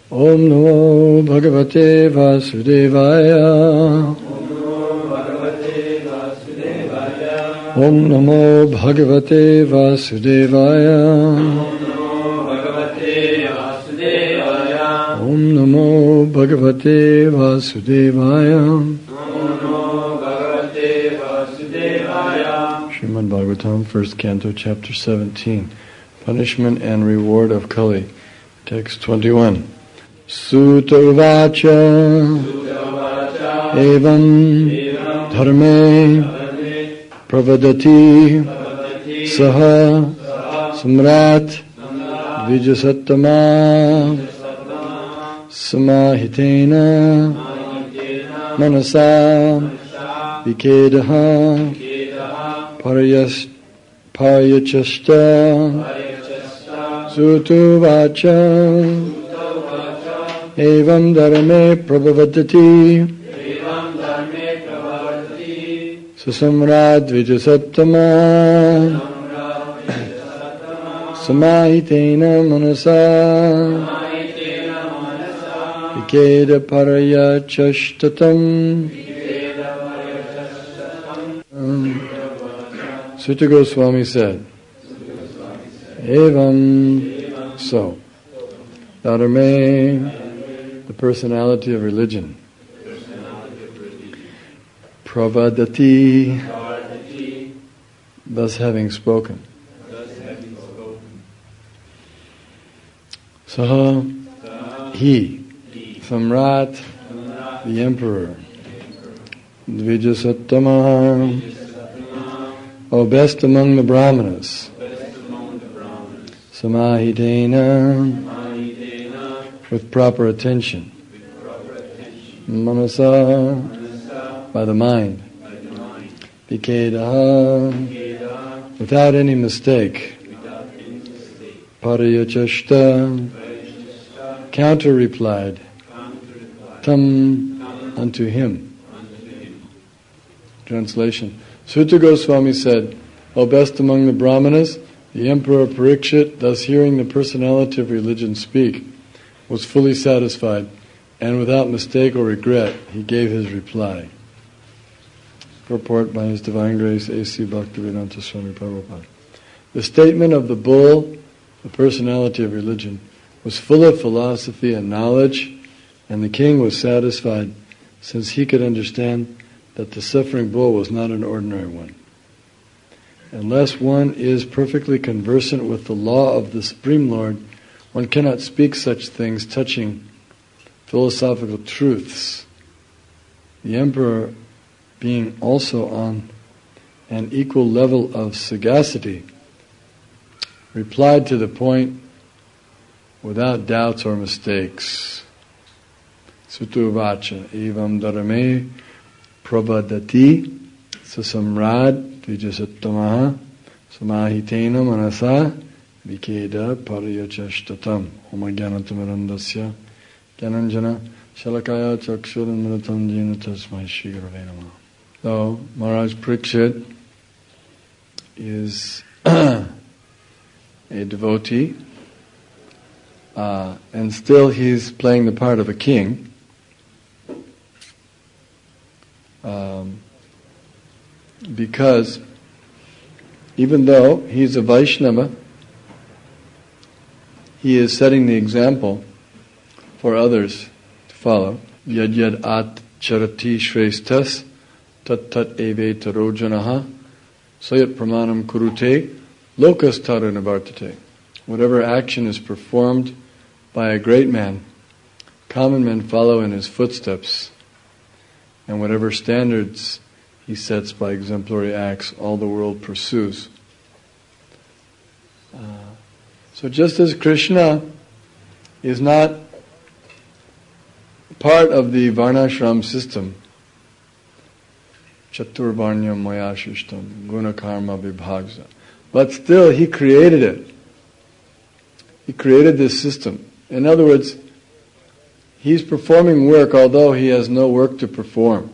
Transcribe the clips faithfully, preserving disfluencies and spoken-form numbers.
Om Namo Bhagavate Vasudevaya. Om Namo Bhagavate Vasudevaya. Om Namo Bhagavate Vasudevaya. Srimad Bhagavatam, first canto, chapter seventeen. Punishment and reward of Kali. Text twenty-one. Sutta Uvacha Evam Dharme Pravadati Saha Samrat Dvijasattama Samahitena Manasa Vikedaha Parayas Parayachasta Sutuvacha Evam dharme prabhavati Sasamrad vijasattama Samahitena manasa Vikeda paraya chashtatam. Sutta Goswami said, Evam, so, dharme, the personality of religion. Pravadati, thus having spoken. Saha, he, Samrat, the emperor. Dvijasattama, O best among the Brahmanas. Samahitena, with proper attention. Manasa, by the mind. Vikedaha, without any mistake. Parayachashta, counter replied. Tam, unto him. Translation. Sutta Goswami said, O best among the Brahmanas, the Emperor Parikshit, thus hearing the personality of religion speak, was fully satisfied, and without mistake or regret, he gave his reply. Purport by His Divine Grace A C Bhaktivedanta Swami Prabhupada. The statement of the bull, the personality of religion, was full of philosophy and knowledge, and the king was satisfied, since he could understand that the suffering bull was not an ordinary one. Unless one is perfectly conversant with the law of the Supreme Lord, one cannot speak such things touching philosophical truths. The emperor, being also on an equal level of sagacity, replied to the point without doubts or mistakes. Sutta Uvacha Evam dharme pravadati sasamrad Vijasattamaha samahitena manasa vikeda parayachashtatam Om Jnanatamirandasya Jnananjana Shalakaya Chakshurumritam Jena Tasmai Shri Gurave Namaha. So Maharaj Parikshit is a devotee, uh, and still he's playing the part of a king. Um, Because even though he's a Vaishnava, he is setting the example for others to follow. Yad yad at charati shrestas tat tat eve tarojanaha sayat pramanam kurute lokas taranavartate. Whatever action is performed by a great man, common men follow in his footsteps, and whatever standards he sets by exemplary acts, all the world pursues. Uh, so just as Krishna is not part of the Varnashram system, Chaturvarnyam Mayashishtam, Guna Karma Vibhagsa, but still he created it. He created this system. In other words, he's performing work although he has no work to perform.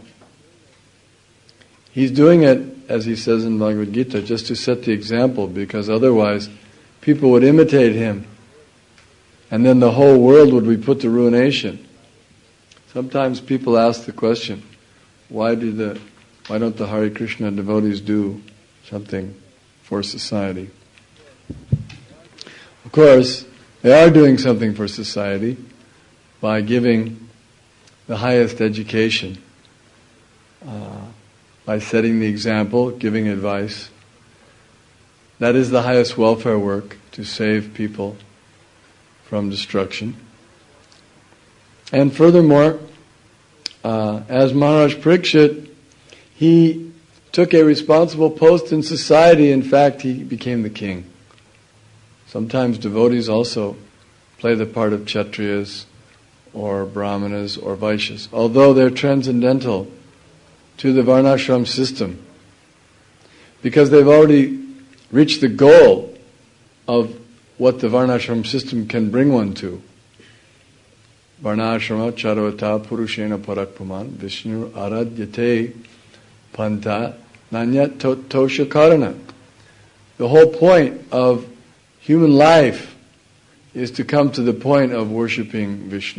He's doing it, as he says in Bhagavad Gita, just to set the example, because otherwise people would imitate him and then the whole world would be put to ruination. Sometimes people ask the question, why do the why don't the Hare Krishna devotees do something for society? Of course, they are doing something for society by giving the highest education, uh, by setting the example, giving advice. That is the highest welfare work, to save people from destruction. And furthermore, uh, as Maharaj Parikshit, he took a responsible post in society. In fact, he became the king. Sometimes devotees also play the part of Kshatriyas or Brahmanas or Vaishyas, although they're transcendental to the Varnashram system, because they've already reached the goal of what the Varnashram system can bring one to. Varnashrama charavata purushena parakpuman Vishnu aradyate panta nanyat tosha karana. The whole point of human life is to come to the point of worshipping Vishnu.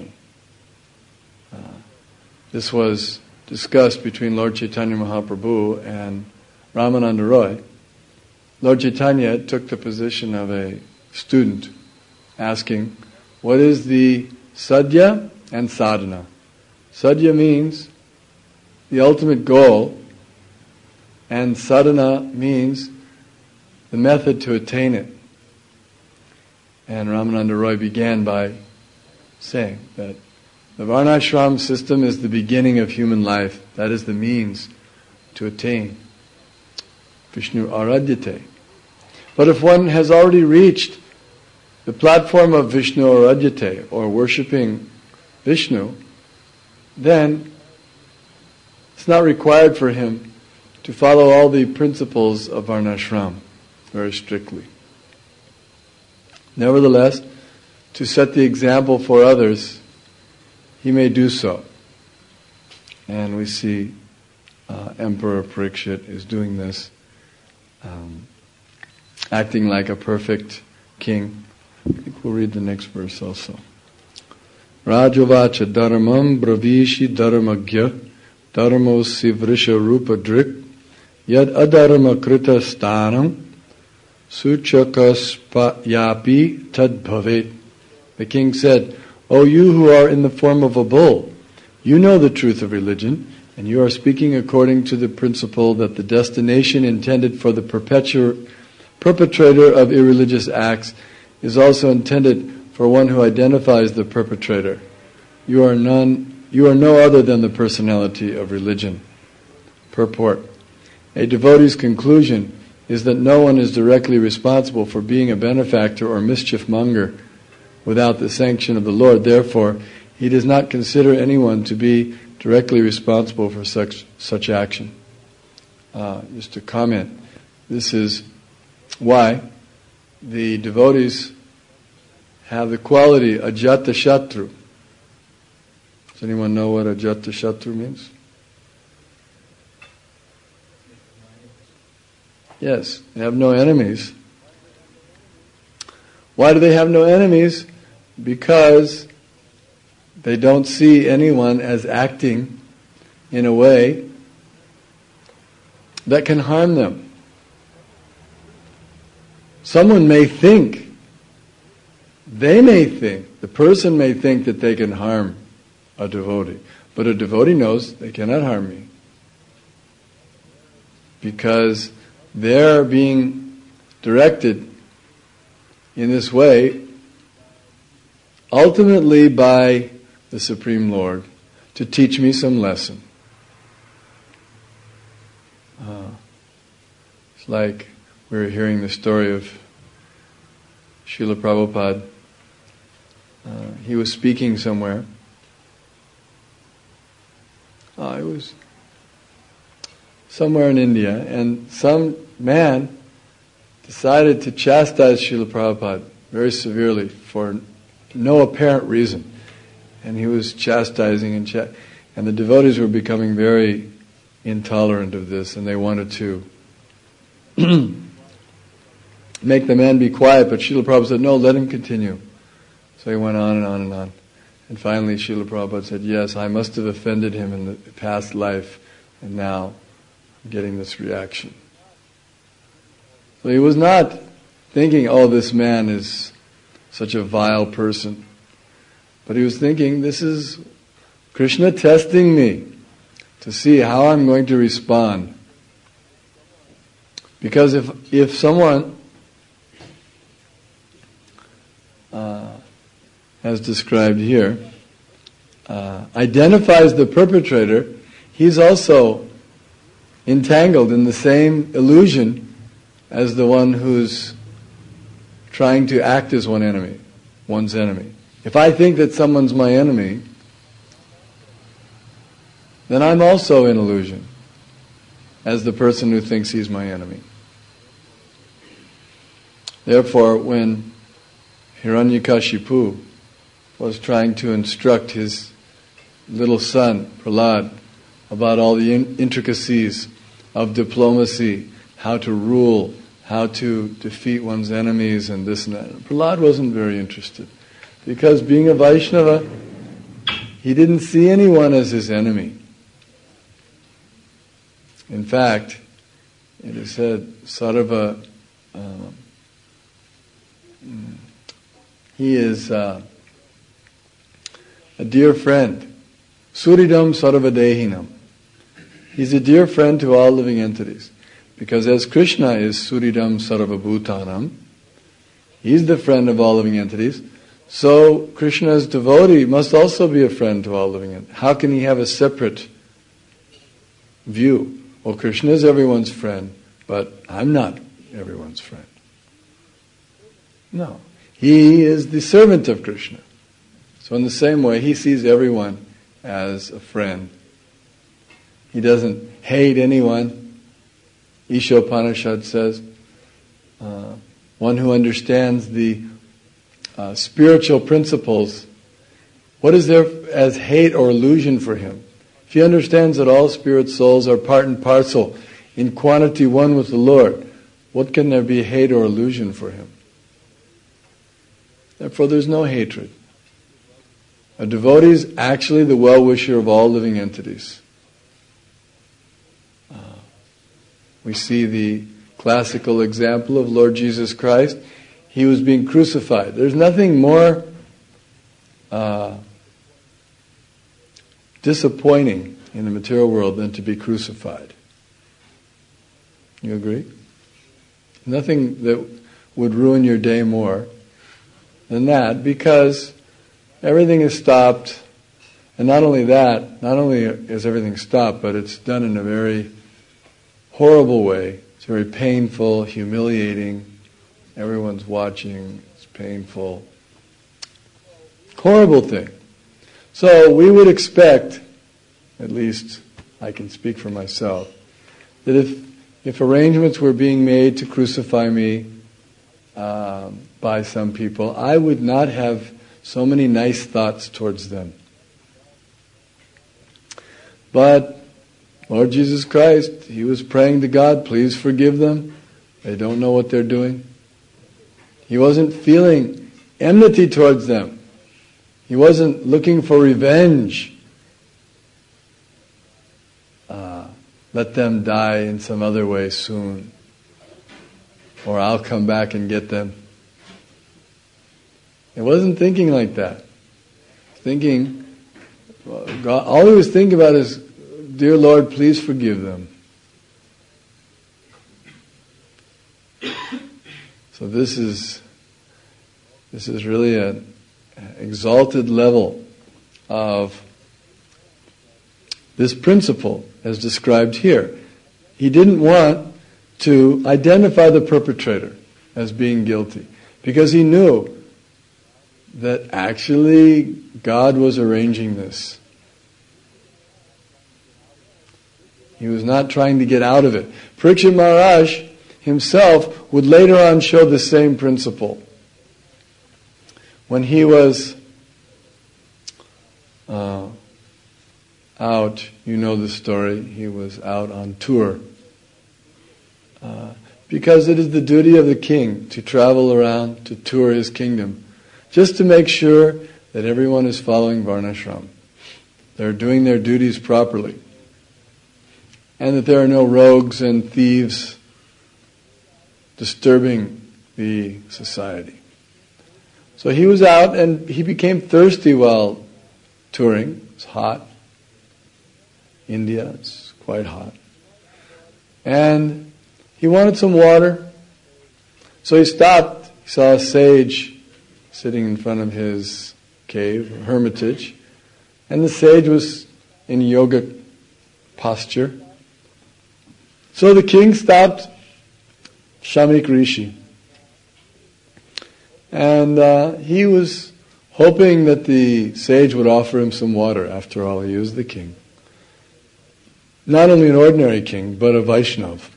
Uh, this was discussed between Lord Chaitanya Mahaprabhu and Ramananda Roy. Lord Chaitanya took the position of a student, asking, what is the sadhya and sadhana? Sadhya means the ultimate goal, and sadhana means the method to attain it. And Ramananda Roy began by saying that the Varnashram system is the beginning of human life. That is the means to attain Vishnu Aradyate. But if one has already reached the platform of Vishnu Aradyate, or worshipping Vishnu, then it's not required for him to follow all the principles of Varnashram very strictly. Nevertheless, to set the example for others, he may do so. And we see uh, Emperor Parikshit is doing this, um, acting like a perfect king. I think we'll read the next verse also. Rajavacha dharmam bravishi dharmagya dharmo sivrisha rupa drik yad adharma krita stanam suchakaspayapi tad bhavet. The king said, O you who are in the form of a bull, you know the truth of religion, and you are speaking according to the principle that the destination intended for the perpetual perpetrator of irreligious acts is also intended for one who identifies the perpetrator. You are none, you are no other than the personality of religion. Purport. A devotee's conclusion is that no one is directly responsible for being a benefactor or mischief monger without the sanction of the Lord. Therefore, he does not consider anyone to be directly responsible for such such action. Uh, just to comment, this is why the devotees have the quality ajata shatru. Does anyone know what ajata shatru means? Yes, they have no enemies. Why do they have no enemies? Because they don't see anyone as acting in a way that can harm them. Someone may think, they may think, the person may think that they can harm a devotee, but a devotee knows they cannot harm me, because they're being directed in this way ultimately by the Supreme Lord to teach me some lesson. Uh, it's like we were hearing the story of Srila Prabhupada. Uh, he was speaking somewhere. Uh, it was somewhere in India, and some man decided to chastise Srila Prabhupada very severely for no apparent reason. And he was chastising and ch- and the devotees were becoming very intolerant of this, and they wanted to make the man be quiet, but Srila Prabhupada said, no, let him continue. So he went on and on and on. And finally Srila Prabhupada said, yes, I must have offended him in the past life, and now I'm getting this reaction. So he was not thinking, oh, this man is such a vile person. But he was thinking, this is Krishna testing me to see how I'm going to respond. Because if if someone, uh, as described here, uh, identifies the perpetrator, he's also entangled in the same illusion as the one who's trying to act as one enemy, one's enemy. If I think that someone's my enemy, then I'm also in illusion as the person who thinks he's my enemy. Therefore, when Hiranyakashipu was trying to instruct his little son, Prahlad, about all the in- intricacies of diplomacy, how to rule, how to defeat one's enemies and this and that, Prahlad wasn't very interested. Because being a Vaishnava, he didn't see anyone as his enemy. In fact, it is said, Sarva, uh, he is uh, a dear friend. Suridam Sarvadehinam. He's a dear friend to all living entities. Because as Krishna is Suridam Sarvabhutanam, he's the friend of all living entities, so Krishna's devotee must also be a friend to all living entities. How can he have a separate view? Well, Krishna is everyone's friend, but I'm not everyone's friend. No. He is the servant of Krishna. So in the same way, he sees everyone as a friend. He doesn't hate anyone. Ishopanishad says, uh, one who understands the uh, spiritual principles, what is there as hate or illusion for him? If he understands that all spirit souls are part and parcel, in quantity one with the Lord, what can there be hate or illusion for him? Therefore there's no hatred. A devotee is actually the well-wisher of all living entities. Uh, we see the classical example of Lord Jesus Christ. He was being crucified. There's nothing more uh, disappointing in the material world than to be crucified. You agree? Nothing that would ruin your day more than that, because everything is stopped, and not only that, not only is everything stopped, but it's done in a very horrible way. It's very painful, humiliating. Everyone's watching. It's painful. Horrible thing. So we would expect, at least I can speak for myself, that if if arrangements were being made to crucify me um, by some people, I would not have so many nice thoughts towards them. But Lord Jesus Christ, He was praying to God, please forgive them. They don't know what they're doing. He wasn't feeling enmity towards them. He wasn't looking for revenge. Uh, let them die in some other way soon, or I'll come back and get them. He wasn't thinking like that. Thinking, well, God, all he was thinking about is, dear Lord, please forgive them. So this is this is really an exalted level of this principle as described here. He didn't want to identify the perpetrator as being guilty, because he knew that actually God was arranging this. He was not trying to get out of it. Parikshit Maharaj himself would later on show the same principle. When he was uh, out, you know the story, he was out on tour. Uh, because it is the duty of the king to travel around, to tour his kingdom. just to make sure that everyone is following Varnashram. They're doing their duties properly. And that there are no rogues and thieves disturbing the society. So he was out and he became thirsty while touring. It's hot. India, it's quite hot. And he wanted some water. So he stopped. He saw a sage sitting in front of his cave, or hermitage. And the sage was in yogic posture. So the king stopped Shamik Rishi. And uh, he was hoping that the sage would offer him some water. After all, he was the king. Not only an ordinary king, but a Vaishnav.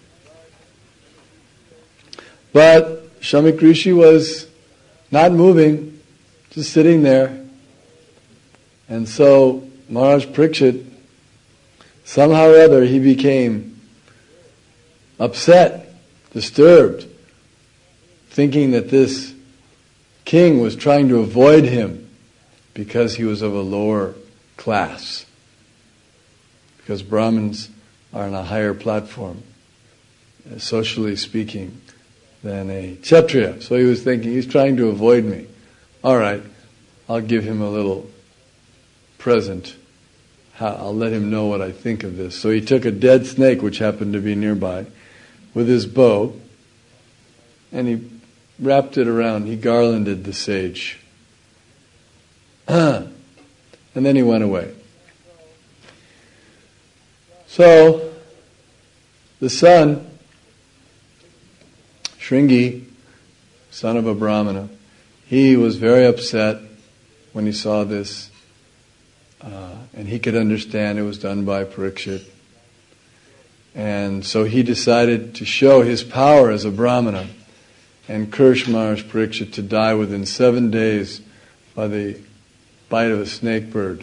But Shamik Rishi was not moving, just sitting there. And so Maharaj Parikshit, somehow or other, he became upset, disturbed, thinking that this king was trying to avoid him because he was of a lower class. Because Brahmins are on a higher platform, socially speaking, than a Kshatriya. So he was thinking, he's trying to avoid me. All right, I'll give him a little present. I'll let him know what I think of this. So he took a dead snake, which happened to be nearby, with his bow, and he wrapped it around. He garlanded the sage. And then he went away. So, the son, Shringi, son of a Brahmana, he was very upset when he saw this. Uh, and he could understand it was done by Parikshit. And so he decided to show his power as a Brahmana and curse Maharaj Parikshit to die within seven days by the bite of a snake bird.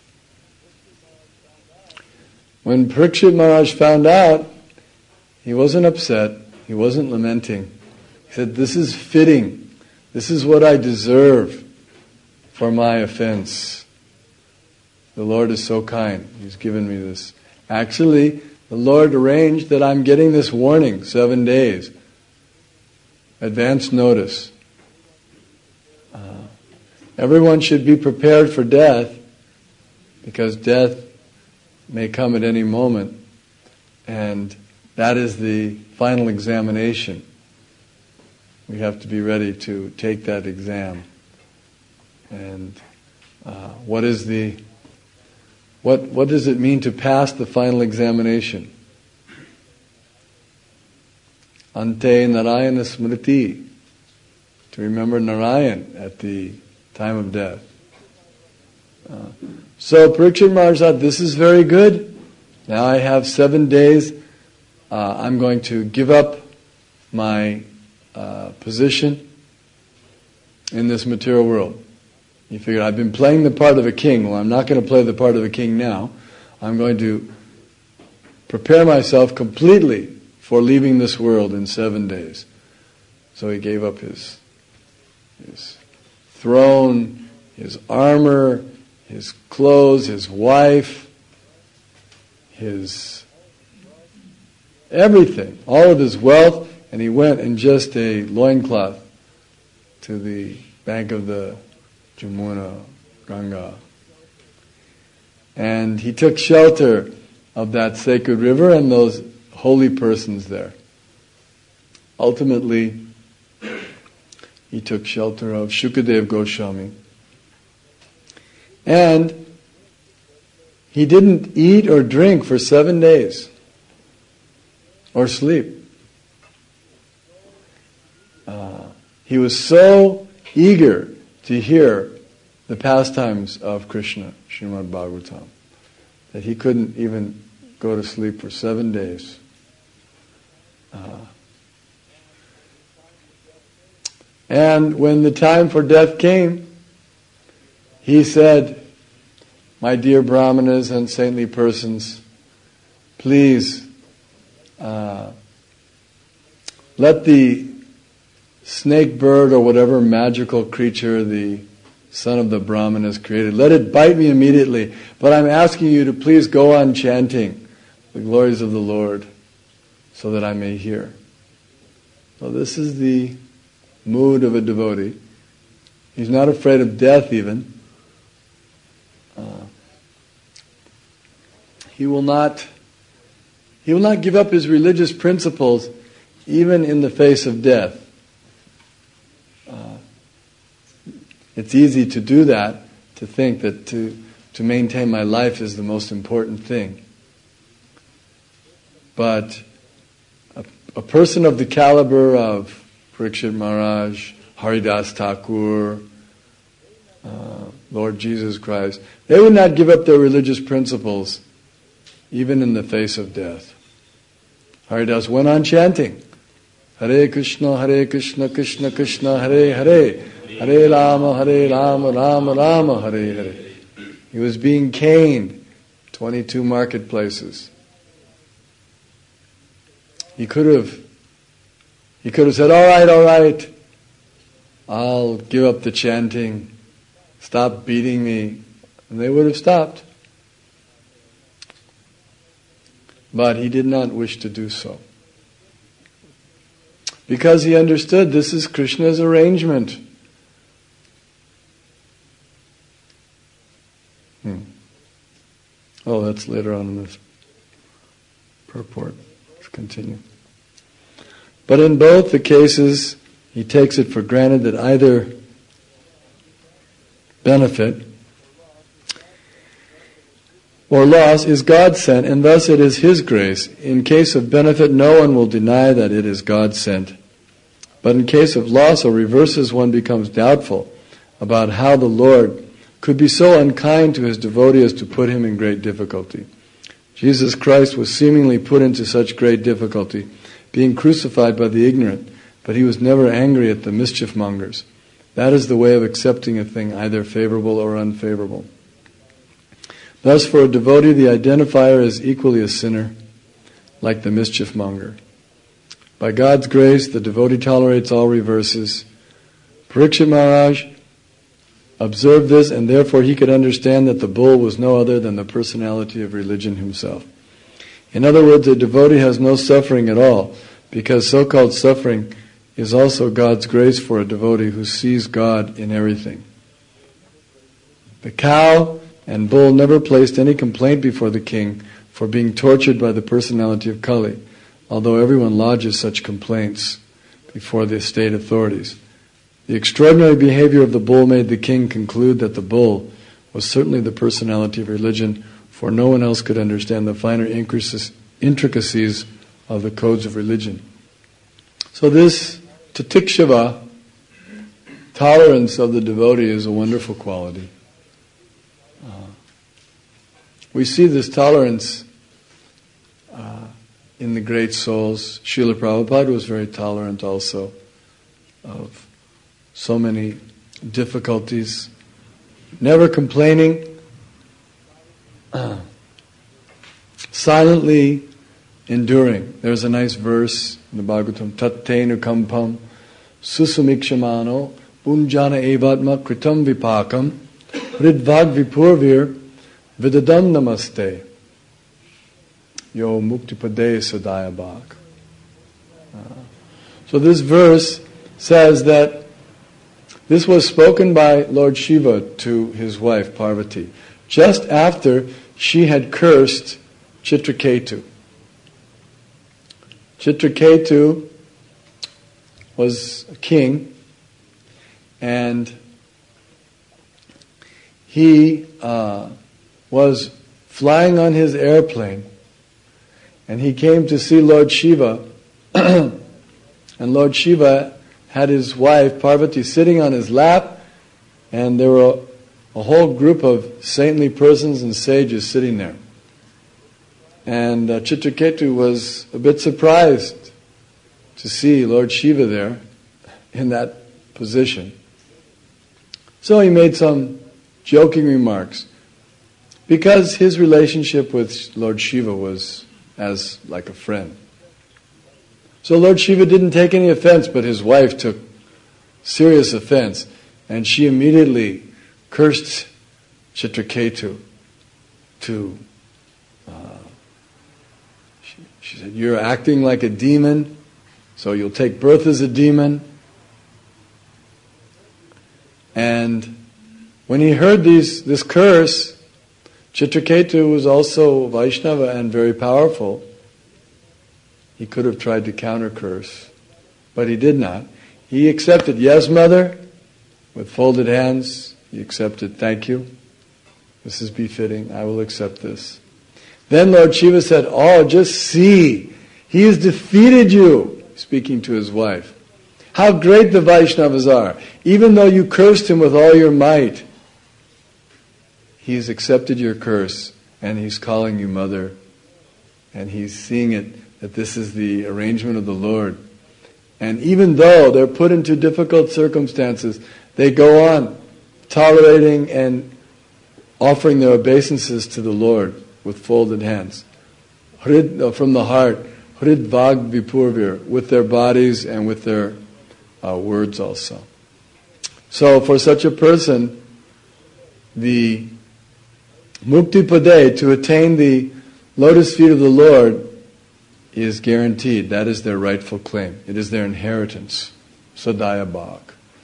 When Parikshit Maharaj found out, he wasn't upset, he wasn't lamenting. He said, this is fitting, this is what I deserve for my offense. The Lord is so kind, He's given me this. Actually, the Lord arranged that I'm getting this warning, seven days. Advance notice. Uh, everyone should be prepared for death, because death may come at any moment, and that is the final examination. We have to be ready to take that exam. And uh, what is the what what does it mean to pass the final examination? Ante Narayana Smriti, to remember Narayan at the time of death. Uh, so Parikshit Maharaj thought, this is very good. Now I have seven days. Uh, I'm going to give up my uh, position in this material world. He figured, I've been playing the part of a king. Well, I'm not going to play the part of a king now. I'm going to prepare myself completely for leaving this world in seven days. So he gave up his, his throne, his armor, his clothes, his wife, his everything, all of his wealth, and he went in just a loincloth to the bank of the Jamuna, Ganga. And he took shelter of that sacred river and those holy persons there. Ultimately, he took shelter of Shukadev Goswami. And he didn't eat or drink for seven days. Or sleep. Uh, he was so eager to hear the pastimes of Krishna, Srimad Bhagavatam, that he couldn't even go to sleep for seven days. Uh, and when the time for death came, he said, my dear Brahmanas and saintly persons, please uh, let the snake bird or whatever magical creature the son of the Brahman has created, let it bite me immediately. But I'm asking you to please go on chanting the glories of the Lord so that I may hear. Well, this is the mood of a devotee. He's not afraid of death even. Uh, he will not he will not give up his religious principles even in the face of death. Uh, it's easy to do that, to think that to, to maintain my life is the most important thing. But a, a person of the caliber of Parikshit Maharaj, Haridas Thakur, uh, Lord Jesus Christ, they would not give up their religious principles even in the face of death. Haridas went on chanting, Hare Krishna, Hare Krishna, Krishna Krishna, Hare Hare, Hare Rama, Hare Rama, Rama Rama, Hare Hare. He was being caned, twenty-two marketplaces. He could have, he could have said, all right, all right, I'll give up the chanting, stop beating me, and they would have stopped. But he did not wish to do so. Because he understood this is Krishna's arrangement. Hmm. Oh, that's later on in this purport. Let's continue. But in both the cases, he takes it for granted that either benefit or loss is God sent, and thus it is His grace. In case of benefit, no one will deny that it is God sent. But in case of loss or reverses, one becomes doubtful about how the Lord could be so unkind to His devotee as to put him in great difficulty. Jesus Christ was seemingly put into such great difficulty, being crucified by the ignorant, but He was never angry at the mischief mongers. That is the way of accepting a thing, either favorable or unfavorable. Thus, for a devotee, the identifier is equally a sinner, like the mischief monger. By God's grace, the devotee tolerates all reverses. Parikshit Maharaj observed this, and therefore he could understand that the bull was no other than the personality of religion himself. In other words, a devotee has no suffering at all, because so-called suffering is also God's grace for a devotee who sees God in everything. The cow and bull never placed any complaint before the king for being tortured by the personality of Kali, although everyone lodges such complaints before the state authorities. The extraordinary behavior of the bull made the king conclude that the bull was certainly the personality of religion, for no one else could understand the finer intricacies of the codes of religion. So this titikshava, tolerance of the devotee, is a wonderful quality. Uh, we see this tolerance uh, in the great souls. Srila Prabhupada was very tolerant also of so many difficulties, never complaining, uh, silently enduring. There's a nice verse in the Bhagavatam, Tattenu kampam susumikshamano unjana evatma kritam vipakam ridvag vipurvir vidadam namaste yo muktipade sadayabhak. Uh, so this verse says that this was spoken by Lord Shiva to his wife Parvati just after she had cursed Chitraketu. Chitraketu was a king, and he uh, was flying on his airplane, and he came to see Lord Shiva, and Lord Shiva had his wife Parvati sitting on his lap, and there were a, a whole group of saintly persons and sages sitting there. And uh, Chitraketu was a bit surprised to see Lord Shiva there in that position. So he made some joking remarks, because his relationship with Lord Shiva was as like a friend. So Lord Shiva didn't take any offense, but his wife took serious offense. And she immediately cursed Chitraketu to, uh, she, she said, you're acting like a demon, so you'll take birth as a demon. And when he heard these this curse, Chitraketu was also Vaishnava and very powerful. He could have tried to counter curse, but he did not. He accepted, yes, mother, with folded hands. He accepted, thank you. This is befitting. I will accept this. Then Lord Shiva said, oh, just see. He has defeated you, speaking to his wife. How great the Vaishnavas are. Even though you cursed him with all your might, he has accepted your curse, and he's calling you mother. And he's seeing it, that this is the arrangement of the Lord. And even though they're put into difficult circumstances, they go on tolerating and offering their obeisances to the Lord with folded hands. Hrid, from the heart, Hrid Vag Vipurvir, with their bodies and with their uh, words also. So for such a person, the Mukti Pade, to attain the lotus feet of the Lord, is guaranteed. That is their rightful claim. It is their inheritance. Sadaya Bhag.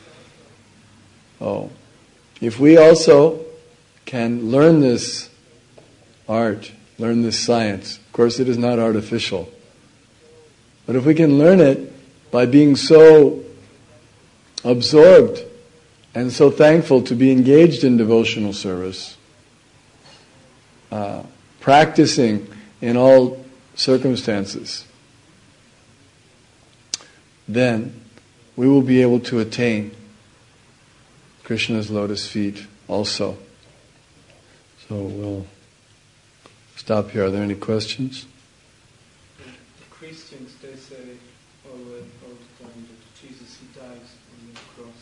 Oh, if we also can learn this art, learn this science, of course it is not artificial, but if we can learn it by being so absorbed and so thankful to be engaged in devotional service, uh, practicing in all circumstances, then we will be able to attain Krishna's lotus feet also. So we'll stop here. Are there any questions? The Christians, they say all the, all the time that Jesus, he dies on the cross.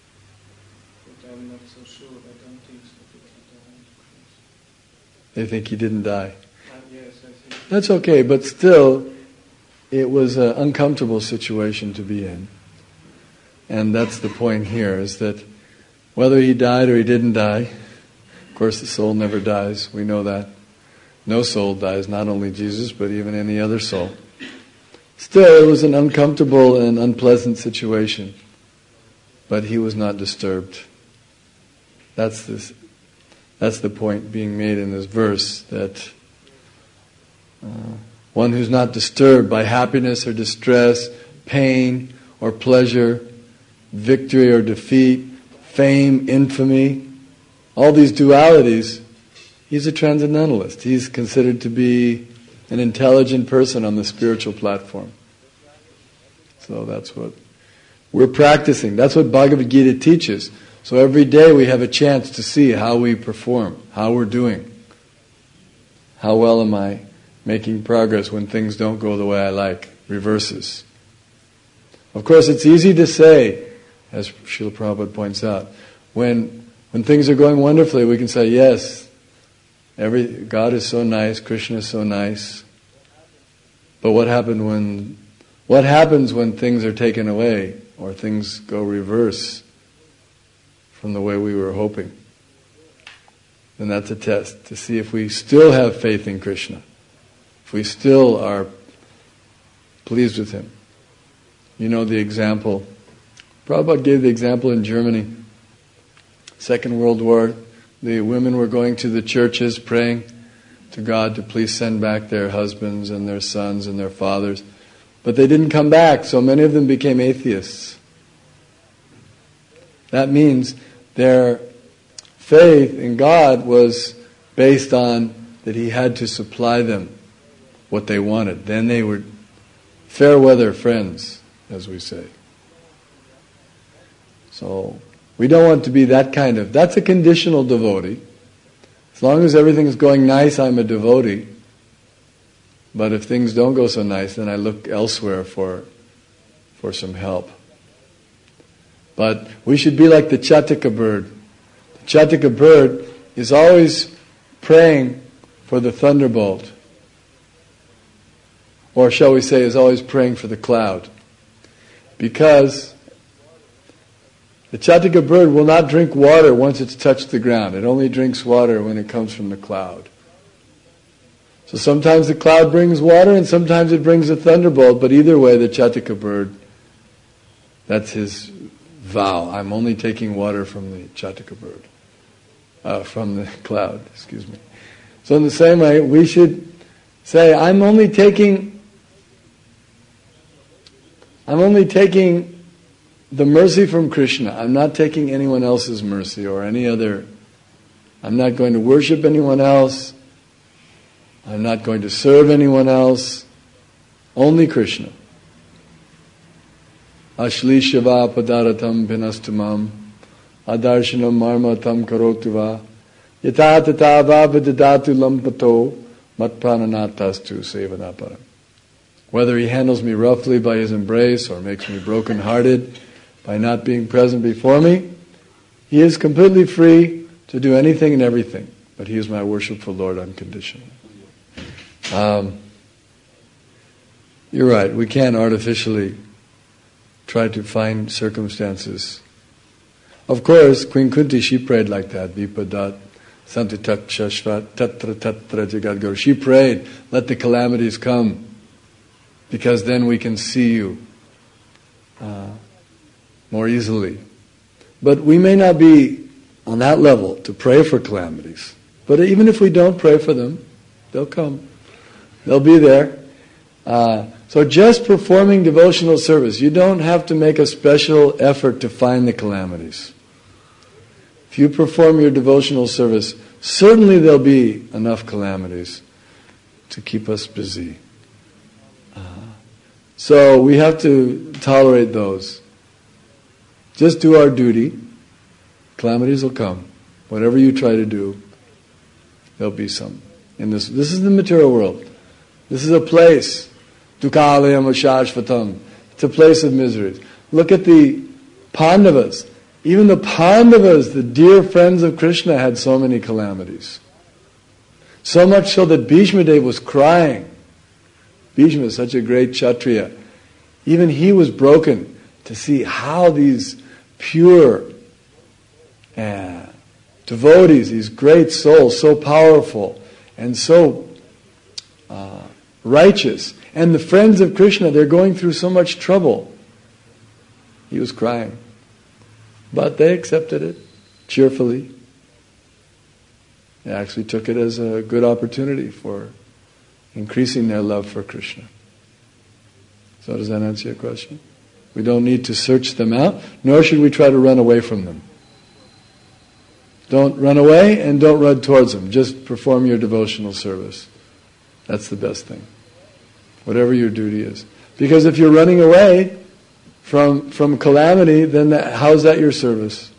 But I'm not so sure. I don't think so that he died on the cross. They think he didn't die. Uh, yes, I think. That's okay, but still, it was an uncomfortable situation to be in. And that's the point here, is that whether he died or he didn't die, of course the soul never dies, we know that. No soul dies, not only Jesus, but even any other soul. Still, it was an uncomfortable and unpleasant situation, but he was not disturbed. That's this. That's the point being made in this verse, that uh, one who's not disturbed by happiness or distress, pain or pleasure, victory or defeat, fame, infamy, all these dualities, he's a transcendentalist. He's considered to be an intelligent person on the spiritual platform. So that's what we're practicing. That's what Bhagavad Gita teaches. So every day we have a chance to see how we perform, how we're doing. How well am I making progress when things don't go the way I like, reverses. Of course, it's easy to say, as Srila Prabhupada points out, when when things are going wonderfully, we can say, yes, every God is so nice, Krishna is so nice. But what happened when what happens when things are taken away or things go reverse from the way we were hoping? Then that's a test to see if we still have faith in Krishna, if we still are pleased with Him. You know the example. Prabhupada gave the example in Germany. Second World War, the women were going to the churches praying to God to please send back their husbands and their sons and their fathers. But they didn't come back, so many of them became atheists. That means their faith in God was based on that He had to supply them what they wanted. Then they were fair weather friends, as we say. So we don't want to be that kind of, that's a conditional devotee. As long as everything is going nice, I'm a devotee. But if things don't go so nice, then I look elsewhere for for some help. But we should be like the Chataka bird. The Chataka bird is always praying for the thunderbolt. Or shall we say, is always praying for the cloud. Because The Chatika bird will not drink water once it's touched the ground. It only drinks water when it comes from the cloud. So sometimes the cloud brings water and sometimes it brings a thunderbolt, but either way the Chatika bird, that's his vow. I'm only taking water from the Chatika bird. Uh, from the cloud, excuse me. So in the same way, we should say, I'm only taking, I'm only taking the mercy from Krishna. I'm not taking anyone else's mercy or any other. I'm not going to worship anyone else. I'm not going to serve anyone else. Only Krishna. Ashli Shiva Padaratam Vinastamam Adarshanam Marmatam Karotuva Yata Tata Vavadadatu Lampato Matprananatastu Sevanaparam. Whether he handles me roughly by his embrace or makes me broken-hearted by not being present before me, he is completely free to do anything and everything. But he is my worshipful Lord unconditionally. Um, you're right, we can't artificially try to find circumstances. Of course, Queen Kunti, she prayed like that. Vipadat, Santitak Shashvat, Tatra Tatra Jagadguru. She prayed, let the calamities come, because then we can see you uh, more easily. But we may not be on that level to pray for calamities. But even if we don't pray for them, they'll come. They'll be there. Uh, so just performing devotional service, you don't have to make a special effort to find the calamities. If you perform your devotional service, certainly there'll be enough calamities to keep us busy. Uh, so we have to tolerate those. Just do our duty. Calamities will come. Whatever you try to do, there'll be some. In this, this is the material world. This is a place. Dukkhalayam ashashvatam. It's a place of miseries. Look at the Pandavas. Even the Pandavas, the dear friends of Krishna, had so many calamities. So much so that Bhishma Dev was crying. Bhishma is such a great Kshatriya. Even he was broken to see how these pure uh, devotees, these great souls, so powerful and so uh, righteous, and the friends of Krishna, they're going through so much trouble. He was crying. But they accepted it cheerfully. They actually took it as a good opportunity for increasing their love for Krishna. So does that answer your question? We don't need to search them out, nor should we try to run away from them. Don't run away and don't run towards them. Just perform your devotional service. That's the best thing. Whatever your duty is. Because if you're running away from from calamity, then that, how's that your service?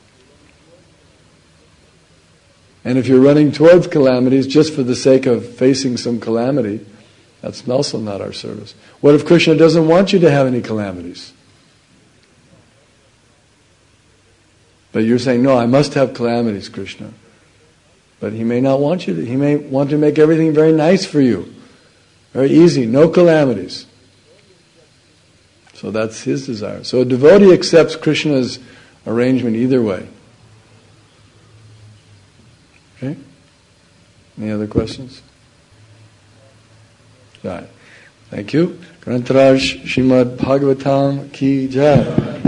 And if you're running towards calamities just for the sake of facing some calamity, that's also not our service. What if Krishna doesn't want you to have any calamities? But you're saying, no, I must have calamities, Krishna. But he may not want you to. He may want to make everything very nice for you. Very easy, no calamities. So that's his desire. So a devotee accepts Krishna's arrangement either way. Okay? Any other questions? Right. Thank you. Grantaraj Srimad Bhagavatam Ki Jai.